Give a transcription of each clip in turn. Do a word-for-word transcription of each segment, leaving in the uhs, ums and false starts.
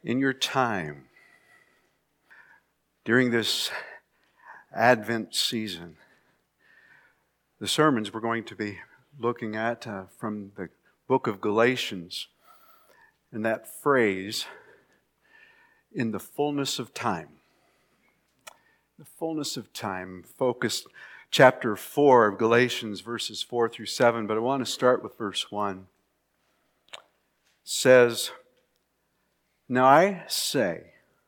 in your time during this Advent season. The sermons we're going to be looking at uh, from the book of Galatians, and that phrase, in the fullness of time. The fullness of time, focused chapter four of Galatians, verses four through seven, but I want to start with verse one. It says, "Now I say,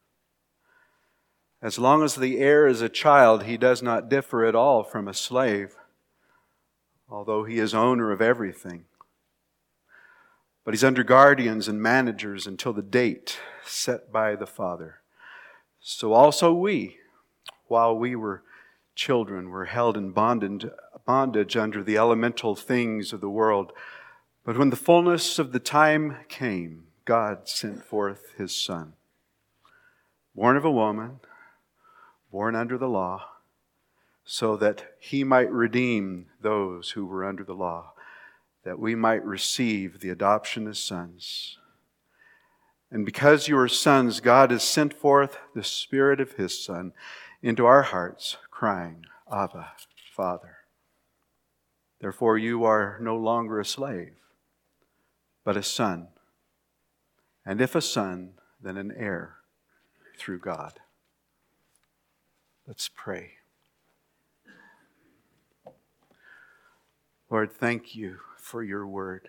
as long as the heir is a child, he does not differ at all from a slave, although he is owner of everything. But he's under guardians and managers until the date set by the Father. So also we, while we were children, were held in bondage, bondage under the elemental things of the world. But when the fullness of the time came, God sent forth His Son, born of a woman, born under the law, so that He might redeem those who were under the law, that we might receive the adoption as sons. And because you are sons, God has sent forth the Spirit of His Son into our hearts, crying, Abba, Father. Therefore you are no longer a slave, but a son. And if a son, then an heir through God." Let's pray. Lord, thank you for your word.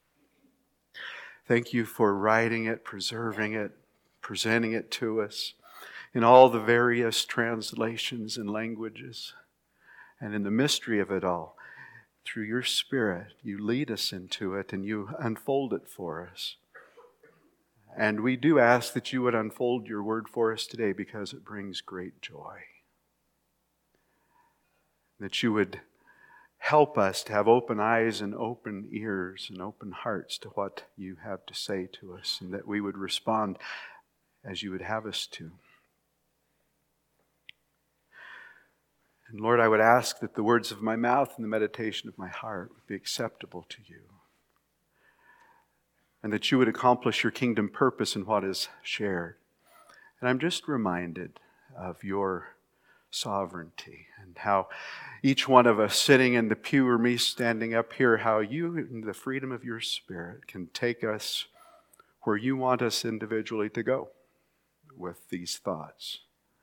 Thank you for writing it, preserving it, presenting it to us in all the various translations and languages. And in the mystery of it all, through your Spirit, you lead us into it and you unfold it for us. And we do ask that you would unfold your word for us today because it brings great joy. That you would help us to have open eyes and open ears and open hearts to what you have to say to us, and that we would respond as you would have us to. And Lord, I would ask that the words of my mouth and the meditation of my heart would be acceptable to you, and that you would accomplish your kingdom purpose in what is shared. And I'm just reminded of your sovereignty and how each one of us sitting in the pew or me standing up here, how you, in the freedom of your Spirit, can take us where you want us individually to go with these thoughts.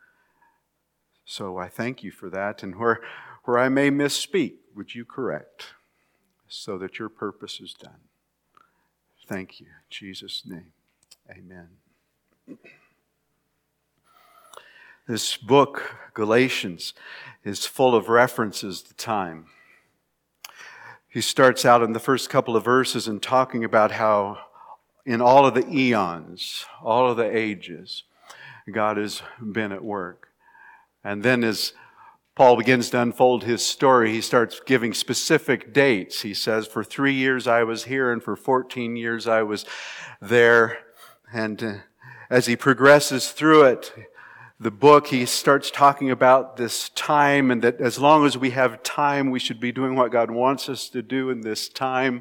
So I thank you for that, and where, where I may misspeak, would you correct so that your purpose is done. Thank you. In Jesus' name, amen. This book, Galatians, is full of references to time. He starts out in the first couple of verses and talking about how in all of the eons, all of the ages, God has been at work. And then as Paul begins to unfold his story, he starts giving specific dates. He says, for three years I was here, and for fourteen years I was there. And uh, as he progresses through it, the book, he starts talking about this time, and that as long as we have time, we should be doing what God wants us to do in this time.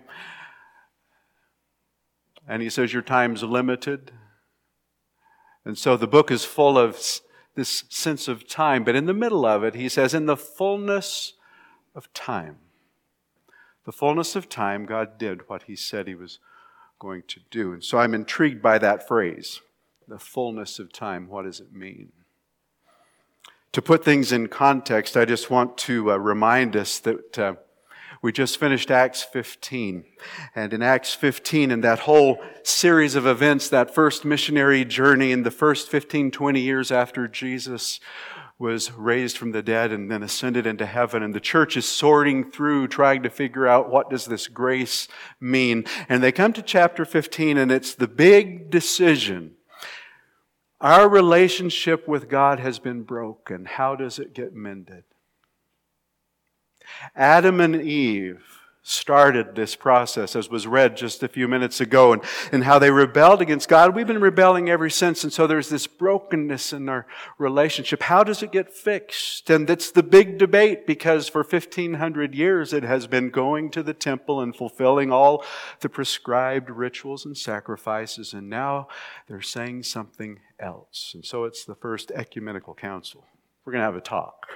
And he says, your time's limited. And so the book is full of this sense of time. But in the middle of it, he says, in the fullness of time. The fullness of time, God did what He said He was going to do. And so I'm intrigued by that phrase, the fullness of time. What does it mean? To put things in context, I just want to uh, remind us that uh, we just finished Acts fifteen. And in Acts fifteen, in that whole series of events, that first missionary journey in the first fifteen, twenty years after Jesus was raised from the dead and then ascended into heaven, and the church is sorting through, trying to figure out what does this grace mean. And they come to chapter fifteen, and it's the big decision. Our relationship with God has been broken. How does it get mended? Adam and Eve started this process, as was read just a few minutes ago, and, and how they rebelled against God. We've been rebelling ever since, and so there's this brokenness in our relationship. How does it get fixed? And it's the big debate, because for fifteen hundred years it has been going to the temple and fulfilling all the prescribed rituals and sacrifices, and now they're saying something else. And so it's the first ecumenical council. We're going to have a talk.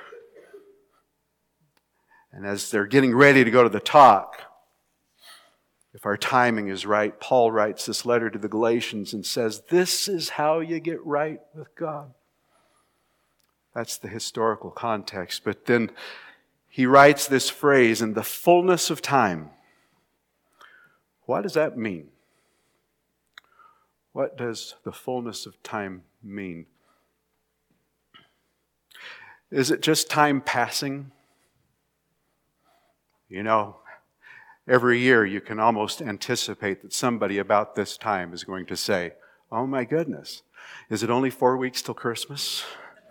And as they're getting ready to go to the talk, if our timing is right, Paul writes this letter to the Galatians and says, this is how you get right with God. That's the historical context. But then he writes this phrase, in the fullness of time. What does that mean? What does the fullness of time mean? Is it just time passing? You know, every year you can almost anticipate that somebody about this time is going to say, oh my goodness, is it only four weeks till Christmas?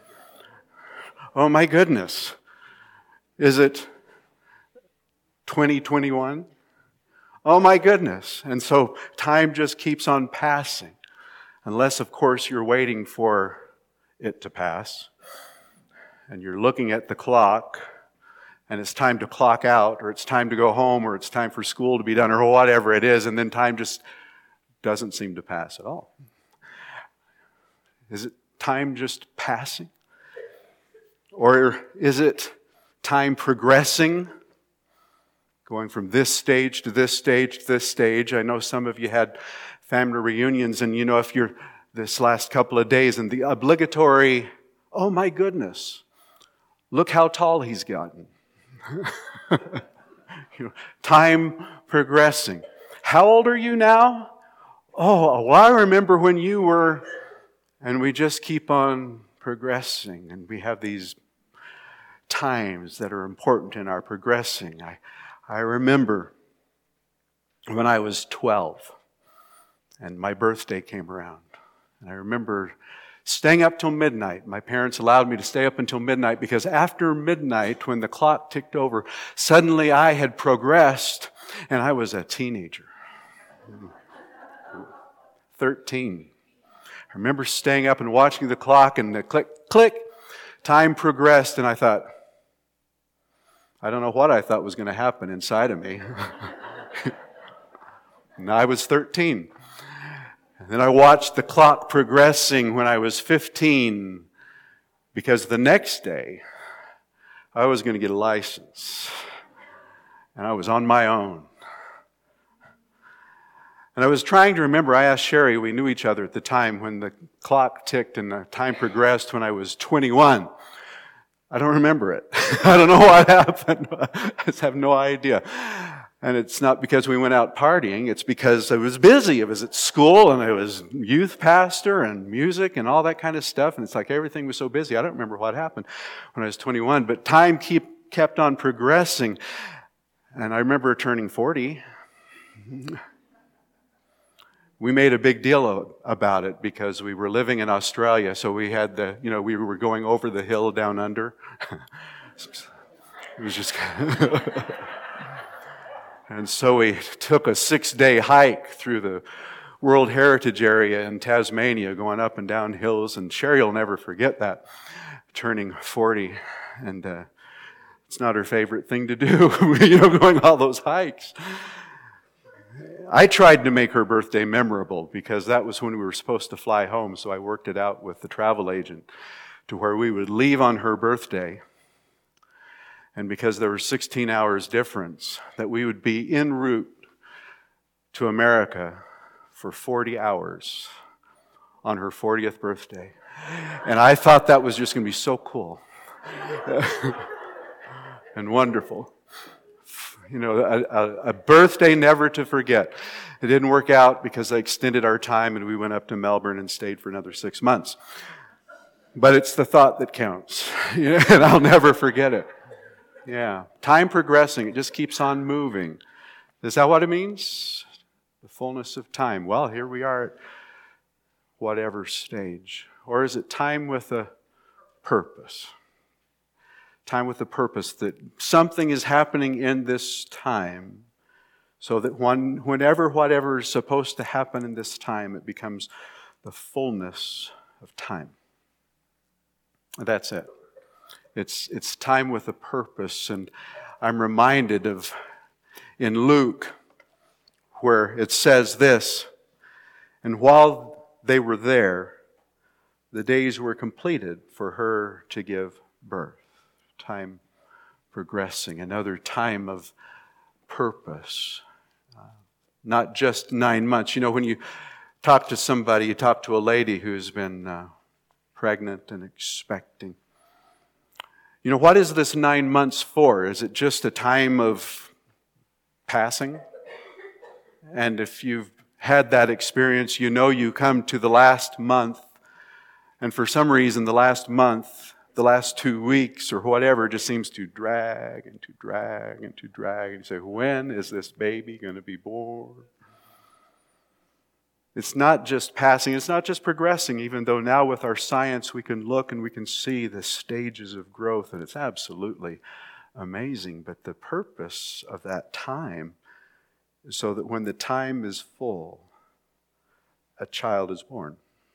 Oh my goodness, is it twenty twenty-one? Oh my goodness. And so time just keeps on passing, unless of course you're waiting for it to pass and you're looking at the clock, and it's time to clock out, or it's time to go home, or it's time for school to be done, or whatever it is, and then time just doesn't seem to pass at all. Is it time just passing? Or is it time progressing, going from this stage to this stage to this stage? I know some of you had family reunions, and you know, if you're this last couple of days, and the obligatory, oh my goodness, look how tall he's gotten. You know, time progressing. How old are you now? Oh, well, I remember when you were, and we just keep on progressing, and we have these times that are important in our progressing. I, I remember when I was twelve, and my birthday came around, and I remember staying up till midnight. My parents allowed me to stay up until midnight because after midnight, when the clock ticked over, suddenly I had progressed and I was a teenager. thirteen. I remember staying up and watching the clock, and the click, click, time progressed, and I thought, I don't know what I thought was going to happen inside of me. And I was thirteen. And then I watched the clock progressing when I was fifteen, because the next day I was going to get a license. And I was on my own. And I was trying to remember, I asked Sherry, we knew each other at the time, when the clock ticked and the time progressed when I was twenty-one. I don't remember it. I don't know what happened. I just have no idea. And it's not because we went out partying. It's because I was busy. I was at school, and I was youth pastor and music and all that kind of stuff. And it's like everything was so busy. I don't remember what happened when I was twenty-one. But time keep, kept on progressing. And I remember turning forty. We made a big deal about it because we were living in Australia. So we had the, you know, we were going over the hill down under. It was just... And so we took a six-day hike through the World Heritage Area in Tasmania, going up and down hills. And Sherry will never forget that, turning forty. And uh, it's not her favorite thing to do, you know, going all those hikes. I tried to make her birthday memorable because that was when we were supposed to fly home. So I worked it out with the travel agent to where we would leave on her birthday. And because there were sixteen hours difference, that we would be en route to America for forty hours on her fortieth birthday. And I thought that was just going to be so cool and wonderful. You know, a, a, a birthday never to forget. It didn't work out because they extended our time and we went up to Melbourne and stayed for another six months. But it's the thought that counts, you know, and I'll never forget it. Yeah, time progressing, it just keeps on moving. Is that what it means? The fullness of time. Well, here we are at whatever stage. Or is it time with a purpose? Time with a purpose, that something is happening in this time So that one, whenever whatever is supposed to happen in this time, it becomes the fullness of time. That's it. It's, it's time with a purpose. And I'm reminded of in Luke where it says this, and while they were there, the days were completed for her to give birth. Time progressing, another time of purpose. Uh, not just nine months. You know, when you talk to somebody, you talk to a lady who's been uh, pregnant and expecting. You know, what is this nine months for? Is it just a time of passing? And if you've had that experience, you know you come to the last month, and for some reason the last month, the last two weeks or whatever just seems to drag and to drag and to drag. And you say, when is this baby going to be born? It's not just passing, it's not just progressing, even though now with our science we can look and we can see the stages of growth, and it's absolutely amazing. But the purpose of that time is so that when the time is full, a child is born.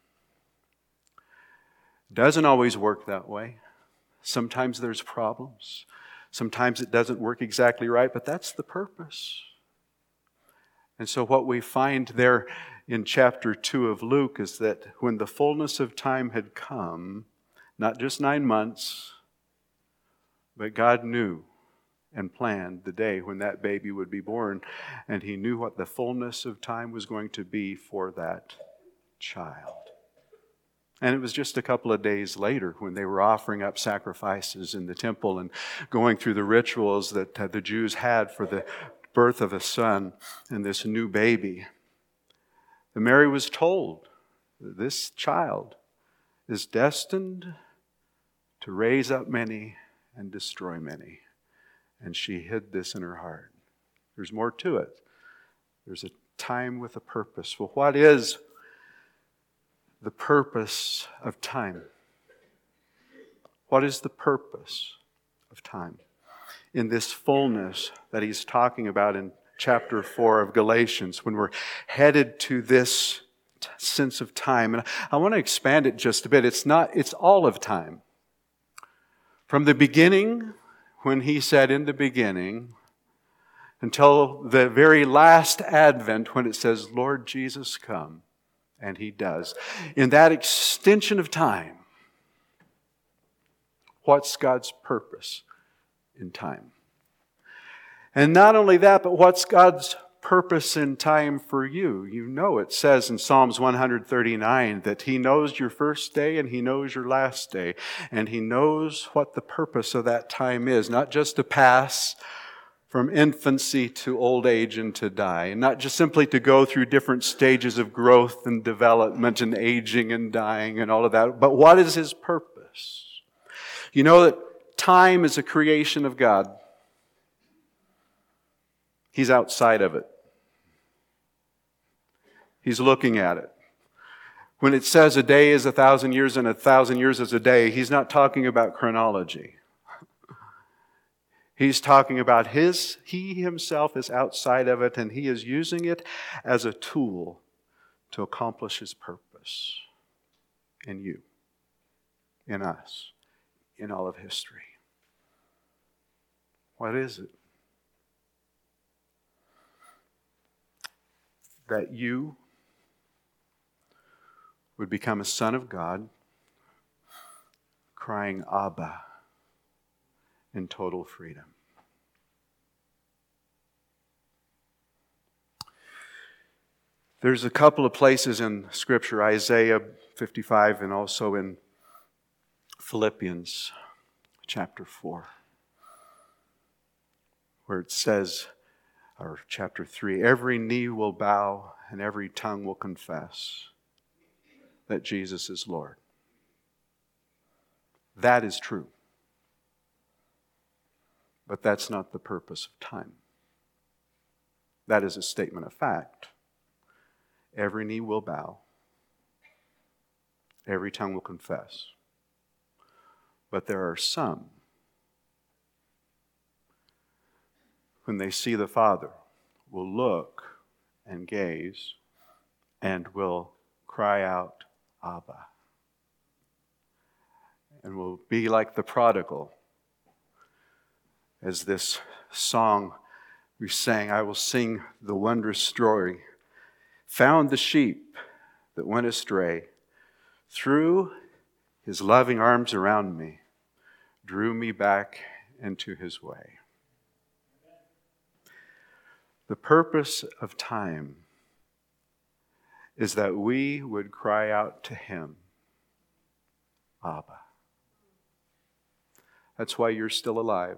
It doesn't always work that way. Sometimes there's problems. Sometimes it doesn't work exactly right, but that's the purpose. And so what we find there in chapter two of Luke is that when the fullness of time had come, not just nine months, but God knew and planned the day when that baby would be born, and He knew what the fullness of time was going to be for that child. And it was just a couple of days later when they were offering up sacrifices in the temple and going through the rituals that the Jews had for the birth of a son and this new baby, that Mary was told that this child is destined to raise up many and destroy many. And she hid this in her heart. There's more to it. There's a time with a purpose. Well, what is the purpose of time? What is the purpose of time? In this fullness that he's talking about in chapter four of Galatians, when we're headed to this t- sense of time. And I want to expand it just a bit. It's not, it's all of time. From the beginning, when he said in the beginning, until the very last advent when it says, Lord Jesus, come. And He does. In that extension of time, what's God's purpose in time? And not only that, but what's God's purpose in time for you? You know it says in Psalms one thirty-nine that He knows your first day and He knows your last day. And He knows what the purpose of that time is. Not just to pass from infancy to old age and to die. And not just simply to go through different stages of growth and development and aging and dying and all of that. But what is His purpose? You know that time is a creation of God. He's outside of it. He's looking at it. When it says a day is a thousand years and a thousand years is a day, He's not talking about chronology. He's talking about his, He Himself is outside of it, and He is using it as a tool to accomplish His purpose in you, in us, in all of history. What is it? That you would become a son of God, crying, Abba, in total freedom. There's a couple of places in Scripture, Isaiah fifty-five and also in Philippians chapter four, where it says, or chapter three, every knee will bow and every tongue will confess that Jesus is Lord. That is true. But that's not the purpose of time. That is a statement of fact. Every knee will bow. Every tongue will confess. But there are some, when they see the Father will look and gaze and will cry out, Abba. And will be like the prodigal, as this song we sang, I will sing the wondrous story. Found the sheep that went astray, threw his loving arms around me, drew me back into his way. The purpose of time is that we would cry out to him, Abba. That's why you're still alive.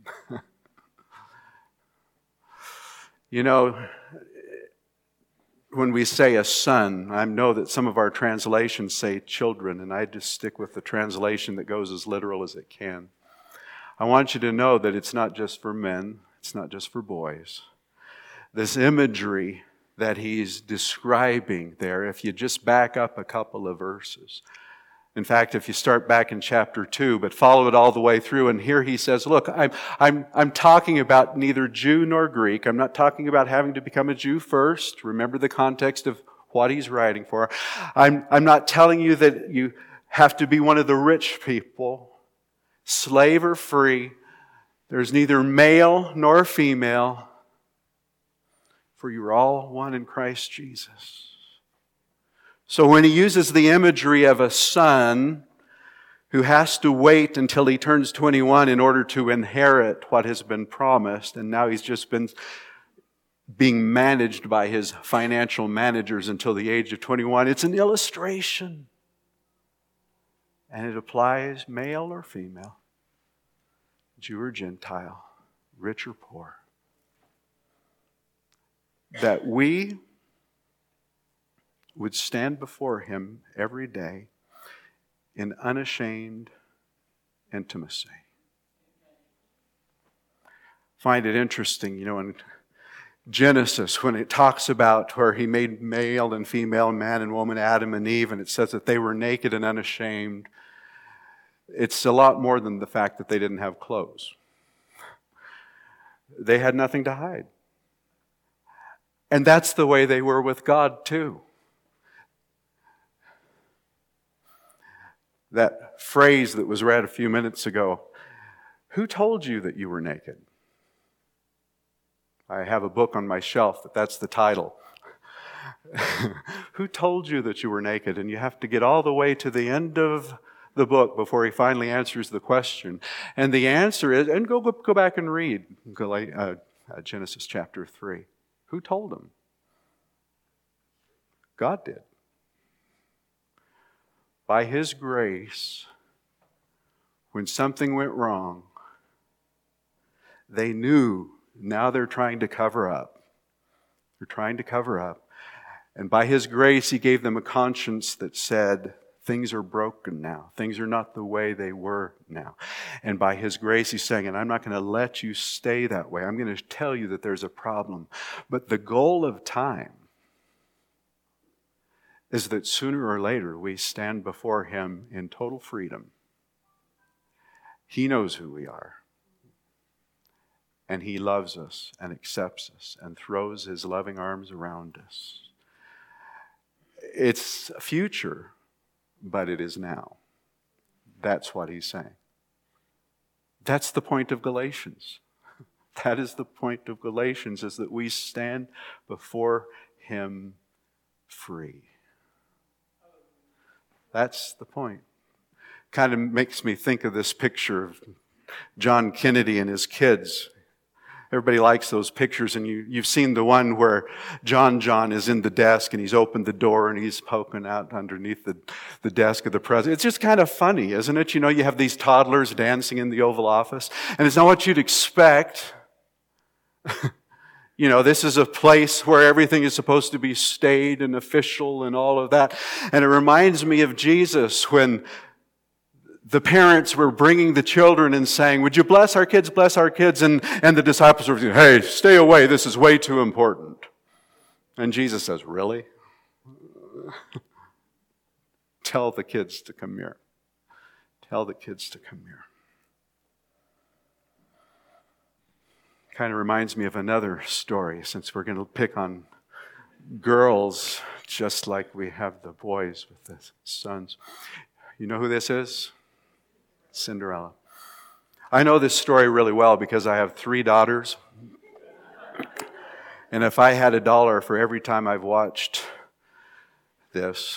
You know, when we say a son, I know that some of our translations say children, and I just stick with the translation that goes as literal as it can. I want you to know that it's not just for men, it's not just for boys. This imagery that he's describing there, if you just back up a couple of verses. In fact, if you start back in chapter two, but follow it all the way through, and here he says, look, I'm, I'm, I'm talking about neither Jew nor Greek. I'm not talking about having to become a Jew first. Remember the context of what he's writing for. I'm, I'm not telling you that you have to be one of the rich people, slave or free. There's neither male nor female, for you are all one in Christ Jesus. So when he uses the imagery of a son who has to wait until he turns twenty-one in order to inherit what has been promised, and now he's just been being managed by his financial managers until the age of twenty-one, it's an illustration. And it applies male or female, Jew or Gentile, rich or poor. That we would stand before him every day in unashamed intimacy. Find it interesting, you know, in Genesis, when it talks about where he made male and female, man and woman, Adam and Eve, and it says that they were naked and unashamed, it's a lot more than the fact that they didn't have clothes. They had nothing to hide. And that's the way they were with God too. That phrase that was read a few minutes ago, who told you that you were naked? I have a book on my shelf that that's the title. Who told you that you were naked? And you have to get all the way to the end of the book before he finally answers the question. And the answer is, and go, go back and read uh, Genesis chapter three. Who told him? God did. By his grace, when something went wrong, they knew. Now they're trying to cover up. They're trying to cover up. And by his grace, he gave them a conscience that said, things are broken now. Things are not the way they were now. And by his grace, he's saying, and I'm not going to let you stay that way. I'm going to tell you that there's a problem. But the goal of time is that sooner or later we stand before him in total freedom. He knows who we are. And he loves us and accepts us and throws his loving arms around us. It's a future, but it is now. That's what he's saying. That's the point of Galatians. That is the point of Galatians, is that we stand before him free. That's the point. Kind of makes me think of this picture of John Kennedy and his kids. Everybody likes those pictures, and you, you've seen the one where John John is in the desk and he's opened the door and he's poking out underneath the, the desk of the president. It's just kind of funny, isn't it? You know, you have these toddlers dancing in the Oval Office, and it's not what you'd expect. You know, this is a place where everything is supposed to be staid and official and all of that. And it reminds me of Jesus when the parents were bringing the children and saying, would you bless our kids, bless our kids? And, and the disciples were saying, hey, stay away, this is way too important. And Jesus says, really? Tell the kids to come here. Tell the kids to come here. Kind of reminds me of another story, since we're going to pick on girls just like we have the boys with the sons. You know who this is? Cinderella. I know this story really well because I have three daughters. And if I had a dollar for every time I've watched this,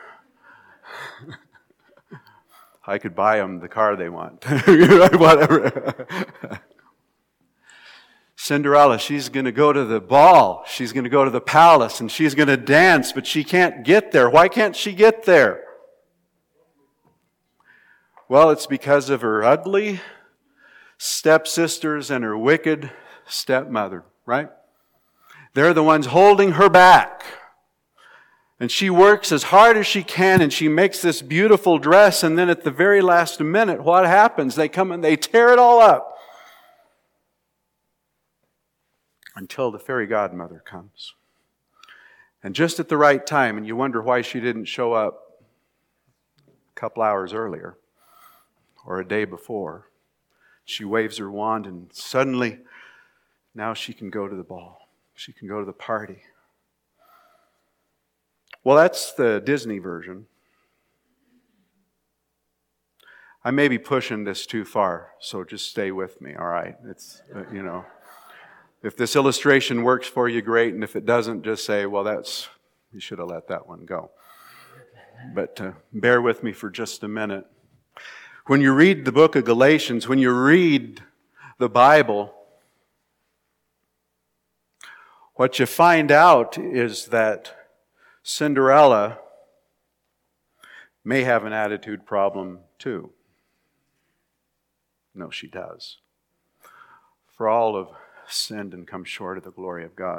I could buy them the car they want. Whatever. Cinderella, she's going to go to the ball. She's going to go to the palace and she's going to dance, but she can't get there. Why can't she get there? Well, it's because of her ugly stepsisters and her wicked stepmother, right? They're the ones holding her back. And she works as hard as she can and she makes this beautiful dress, and then at the very last minute, what happens? They come and they tear it all up. Until the fairy godmother comes. And just at the right time, and you wonder why she didn't show up a couple hours earlier or a day before. She waves her wand and suddenly, now she can go to the ball. She can go to the party. Well, that's the Disney version. I may be pushing this too far, so just stay with me, all right? It's, uh, you know... If this illustration works for you, great. And if it doesn't, just say, well, that's, you should have let that one go. But uh, bear with me for just a minute. When you read the book of Galatians, when you read the Bible, what you find out is that Cinderella may have an attitude problem too. No, she does. For all of sinned and come short of the glory of God.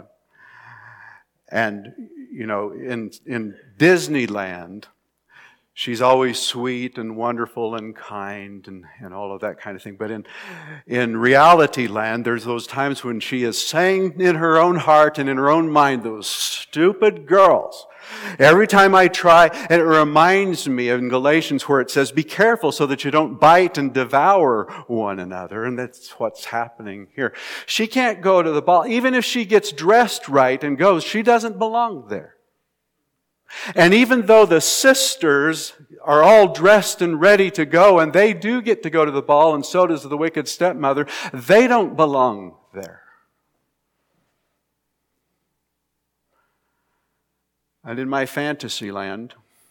And, you know, in in Disneyland, she's always sweet and wonderful and kind and, and all of that kind of thing. But in, in reality land, there's those times when she is saying in her own heart and in her own mind, those stupid girls. Every time I try, and it reminds me in Galatians where it says, be careful so that you don't bite and devour one another. And that's what's happening here. She can't go to the ball. Even if she gets dressed right and goes, she doesn't belong there. And even though the sisters are all dressed and ready to go, and they do get to go to the ball, and so does the wicked stepmother, they don't belong there. And in my fantasy land,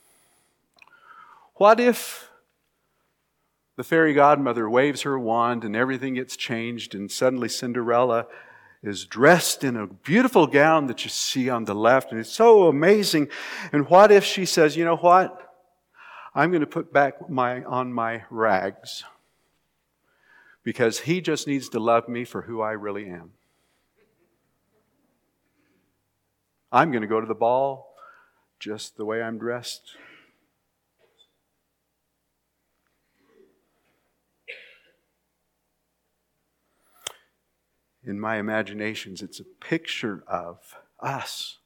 what if the fairy godmother waves her wand and everything gets changed and suddenly Cinderella is dressed in a beautiful gown that you see on the left, and it's so amazing. And what if she says, you know what? I'm going to put back my on my rags because he just needs to love me for who I really am. I'm going to go to the ball just the way I'm dressed. In my imaginations, it's a picture of us.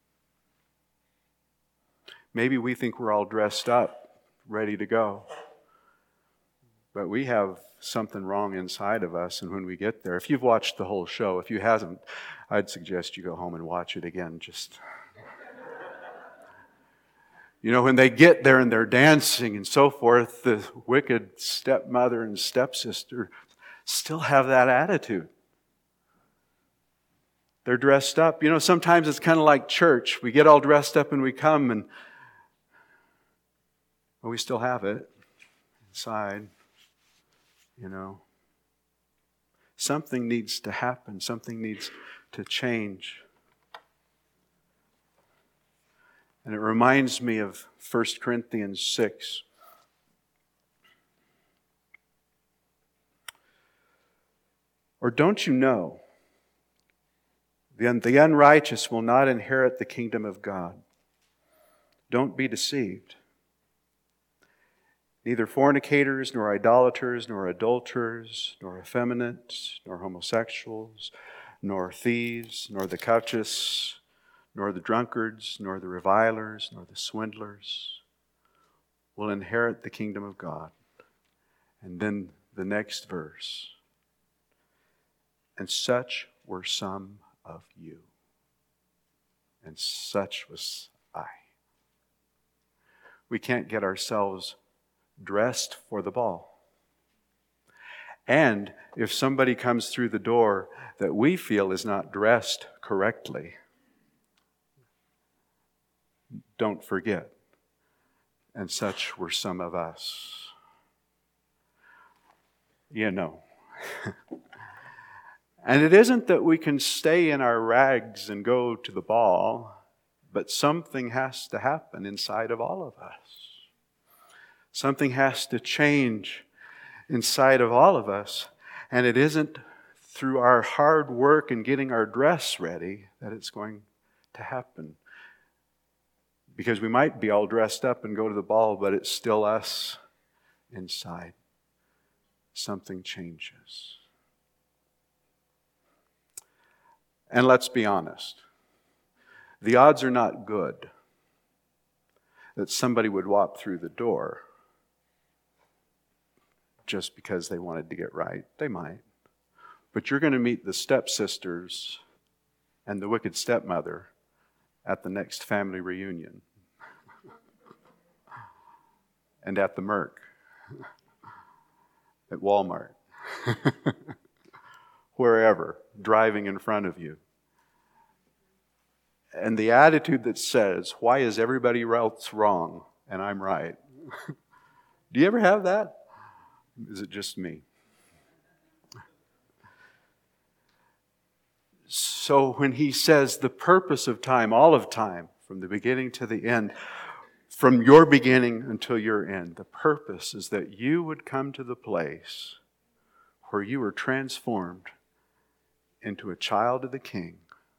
Maybe we think we're all dressed up, ready to go. But we have something wrong inside of us, and when we get there, if you've watched the whole show, if you haven't, I'd suggest you go home and watch it again. Just, you know, when they get there and they're dancing and so forth, the wicked stepmother and stepsister still have that attitude. They're dressed up. You know, sometimes it's kind of like church. We get all dressed up and we come and well, we still have it inside, you know. Something needs to happen. Something needs to change. And it reminds me of First Corinthians six. Or don't you know? The unrighteous will not inherit the kingdom of God. Don't be deceived. Neither fornicators, nor idolaters, nor adulterers, nor effeminate, nor homosexuals, nor thieves, nor the covetous, nor the drunkards, nor the revilers, nor the swindlers will inherit the kingdom of God. And then the next verse. And such were some of you. And such was I. We can't get ourselves dressed for the ball. And if somebody comes through the door that we feel is not dressed correctly, don't forget. And such were some of us. You know. And it isn't that we can stay in our rags and go to the ball, but something has to happen inside of all of us. Something has to change inside of all of us. And it isn't through our hard work and getting our dress ready that it's going to happen. Because we might be all dressed up and go to the ball, but it's still us inside. Something changes. And let's be honest. The odds are not good that somebody would walk through the door just because they wanted to get right. They might. But you're going to meet the stepsisters and the wicked stepmother at the next family reunion. And at the Merc. At Walmart. Wherever, driving in front of you. And the attitude that says, why is everybody else wrong and I'm right? Do you ever have that? Is it just me? So when he says the purpose of time, all of time, from the beginning to the end, from your beginning until your end, the purpose is that you would come to the place where you were transformed into a child of the King,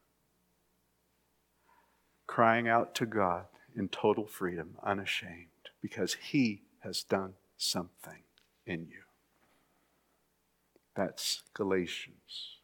crying out to God in total freedom, unashamed, because He has done something in you. That's Galatians.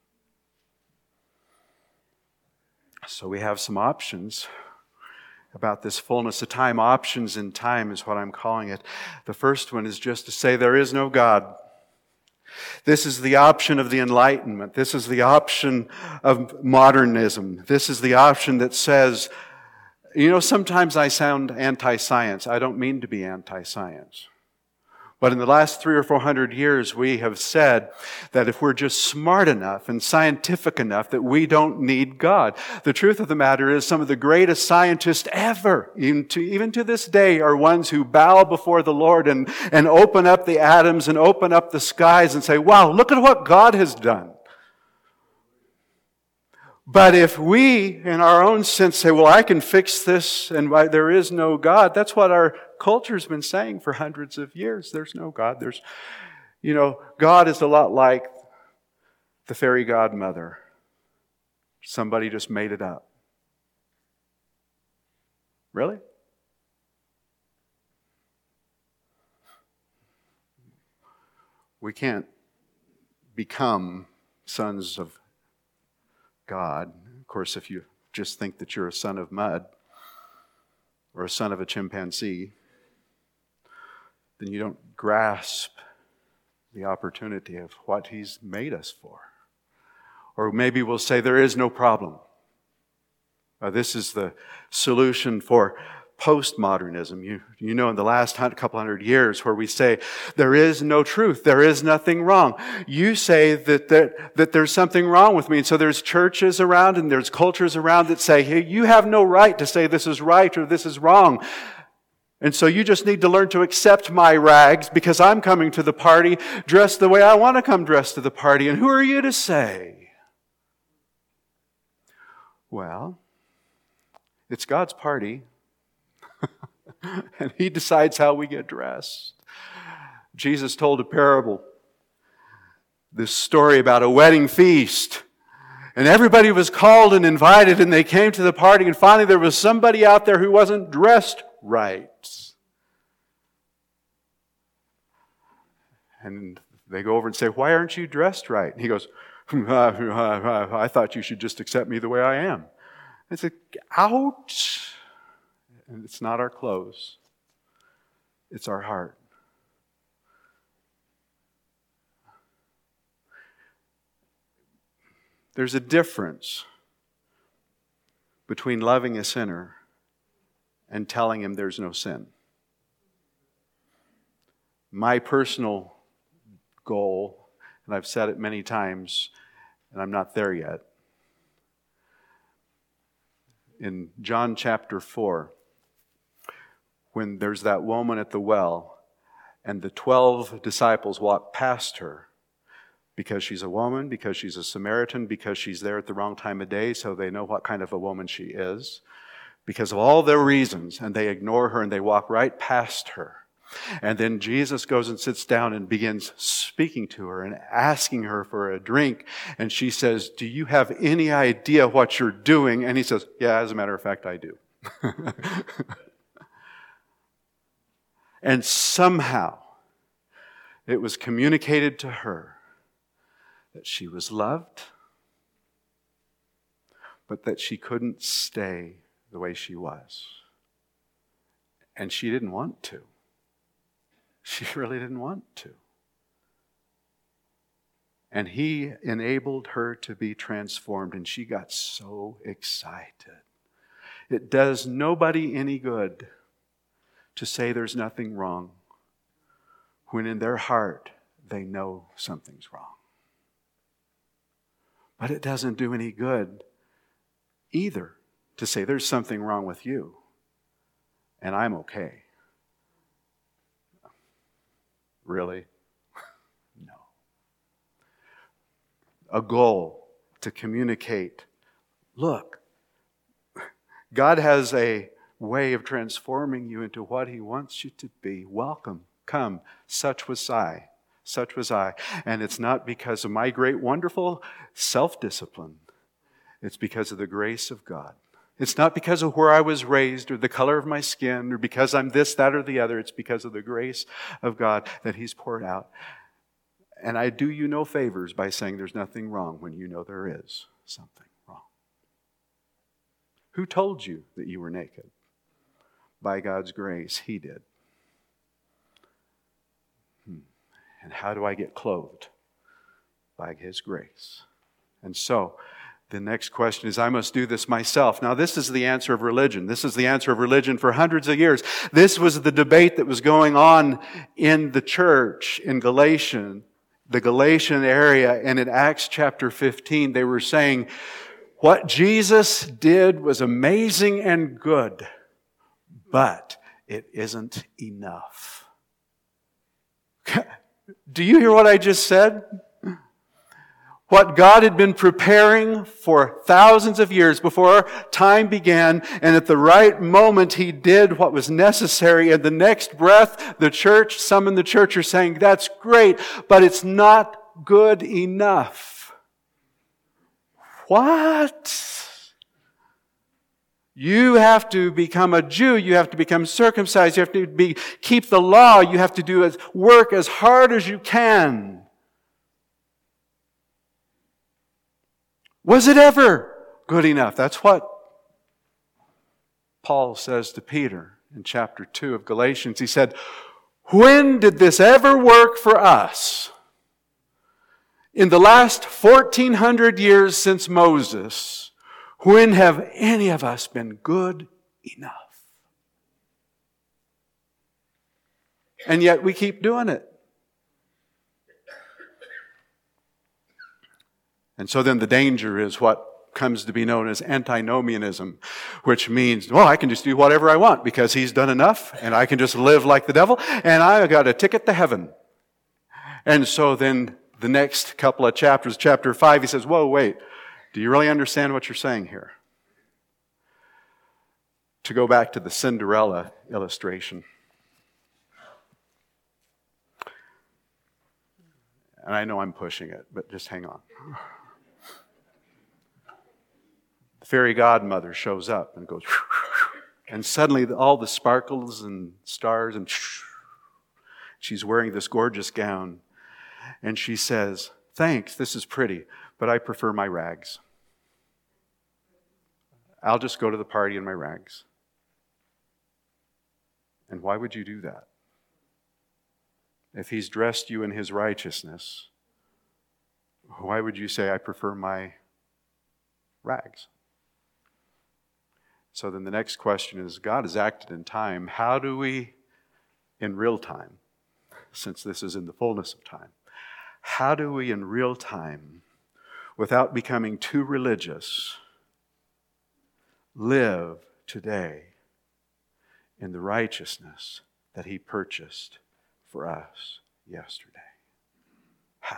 So we have some options about this fullness of time. Options in time is what I'm calling it. The first one is just to say there is no God. This is the option of the Enlightenment. This is the option of modernism. This is the option that says, you know, sometimes I sound anti-science. I don't mean to be anti-science. But in the last three or four hundred years, we have said that if we're just smart enough and scientific enough that we don't need God. The truth of the matter is some of the greatest scientists ever, even to, even to this day, are ones who bow before the Lord and, and open up the atoms and open up the skies and say, wow, look at what God has done. But if we, in our own sense, say, well, I can fix this and why there is no God, that's what our culture's been saying for hundreds of years. There's no God. There's, you know, God is a lot like the fairy godmother. Somebody just made it up. Really? We can't become sons of God. Of course, if you just think that you're a son of mud or a son of a chimpanzee, then you don't grasp the opportunity of what He's made us for. Or maybe we'll say there is no problem. Uh, this is the solution for postmodernism. You, you know, in the last hundred, couple hundred years where we say there is no truth, there is nothing wrong. You say that, that, that there's something wrong with me. And so there's churches around and there's cultures around that say, hey, you have no right to say this is right or this is wrong. And so you just need to learn to accept my rags because I'm coming to the party dressed the way I want to come dressed to the party. And who are you to say? Well, it's God's party. And He decides how we get dressed. Jesus told a parable. This story about a wedding feast. And everybody was called and invited and they came to the party and finally there was somebody out there who wasn't dressed right. And they go over and say, why aren't you dressed right? And he goes, I thought you should just accept me the way I am. I said, ouch. And it's not our clothes. It's our heart. There's a difference between loving a sinner and telling him there's no sin. My personal goal, and I've said it many times, and I'm not there yet. In John chapter four, when there's that woman at the well, and the twelve disciples walk past her, because she's a woman, because she's a Samaritan, because she's there at the wrong time of day, so they know what kind of a woman she is, because of all their reasons, and they ignore her and they walk right past her. And then Jesus goes and sits down and begins speaking to her and asking her for a drink. And she says, "Do you have any idea what you're doing?" And he says, "Yeah, as a matter of fact, I do." And somehow it was communicated to her that she was loved, but that she couldn't stay the way she was. And she didn't want to. She really didn't want to. And he enabled her to be transformed, and she got so excited. It does nobody any good to say there's nothing wrong when in their heart they know something's wrong. But it doesn't do any good either to say there's something wrong with you and I'm okay. Really? No. A goal to communicate, look, God has a way of transforming you into what He wants you to be. Welcome, come, such was I, such was I. And it's not because of my great, wonderful self-discipline. It's because of the grace of God. It's not because of where I was raised or the color of my skin or because I'm this, that, or the other. It's because of the grace of God that He's poured out. And I do you no favors by saying there's nothing wrong when you know there is something wrong. Who told you that you were naked? By God's grace, He did. Hmm. And how do I get clothed? By His grace. And so, the next question is, I must do this myself. Now, this is the answer of religion. This is the answer of religion for hundreds of years. This was the debate that was going on in the church in Galatian, the Galatian area, and in Acts chapter fifteen, they were saying, what Jesus did was amazing and good, but it isn't enough. Do you hear what I just said? What God had been preparing for thousands of years before time began, and at the right moment He did what was necessary. And the next breath, the church, some in the church are saying, that's great, but it's not good enough. What? You have to become a Jew. You have to become circumcised. You have to be, keep the law. You have to do work as hard as you can. Was it ever good enough? That's what Paul says to Peter in chapter two of Galatians. He said, when did this ever work for us? In the last fourteen hundred years since Moses, when have any of us been good enough? And yet we keep doing it. And so then the danger is what comes to be known as antinomianism, which means, well, I can just do whatever I want because He's done enough, and I can just live like the devil, and I got a ticket to heaven. And so then the next couple of chapters, chapter five, he says, whoa, wait, do you really understand what you're saying here? To go back to the Cinderella illustration. And I know I'm pushing it, but just hang on. The fairy godmother shows up and goes, and suddenly all the sparkles and stars, and she's wearing this gorgeous gown. And she says, thanks, this is pretty, but I prefer my rags. I'll just go to the party in my rags. And why would you do that? If He's dressed you in His righteousness, why would you say, I prefer my rags. So then the next question is, God has acted in time. How do we, in real time, since this is in the fullness of time, how do we in real time, without becoming too religious, live today in the righteousness that He purchased for us yesterday? How?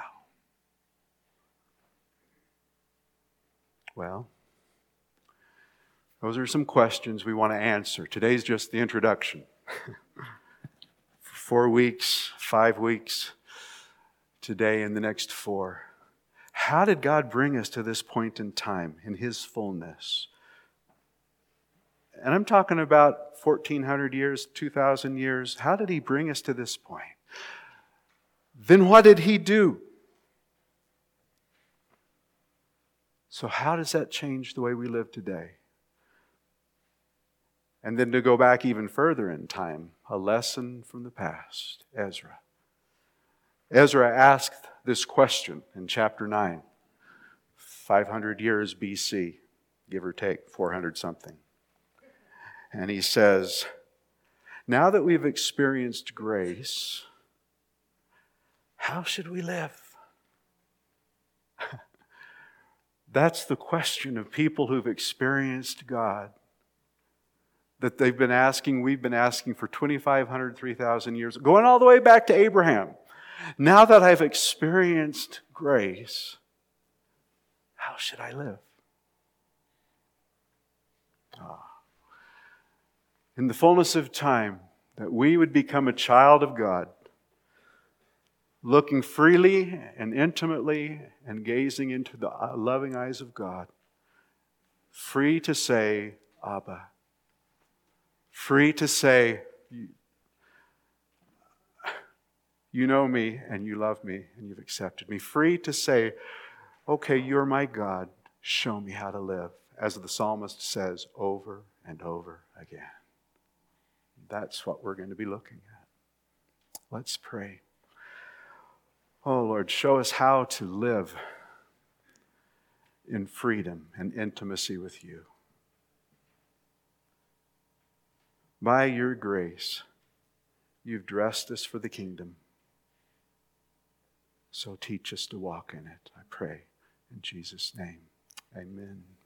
Well, those are some questions we want to answer. Today's just the introduction. For four weeks, five weeks, today and the next four. How did God bring us to this point in time, in His fullness? And I'm talking about fourteen hundred years, two thousand years. How did He bring us to this point? Then what did He do? So how does that change the way we live today? And then to go back even further in time, a lesson from the past, Ezra. Ezra asked this question in chapter nine, five hundred years B C, give or take, four hundred something. And he says, now that we've experienced grace, how should we live? That's the question of people who've experienced God that they've been asking, we've been asking for twenty-five hundred, three thousand years, going all the way back to Abraham. Now that I've experienced grace, how should I live? Ah. In the fullness of time, that we would become a child of God, looking freely and intimately and gazing into the loving eyes of God, free to say, Abba. Free to say, you know me and you love me and you've accepted me. Free to say, okay, you're my God. Show me how to live. As the psalmist says over and over again. That's what we're going to be looking at. Let's pray. Oh Lord, show us how to live in freedom and intimacy with you. By your grace, you've dressed us for the kingdom. So teach us to walk in it, I pray. In Jesus' name, amen.